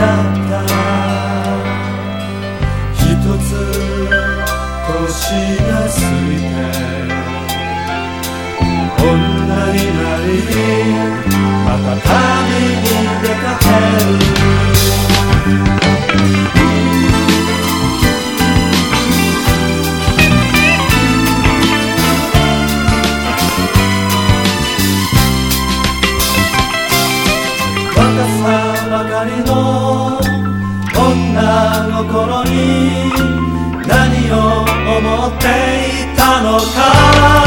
った一つ年が過ぎて女になりまた旅に出かける若さばかりの女の頃に何を思っていたのか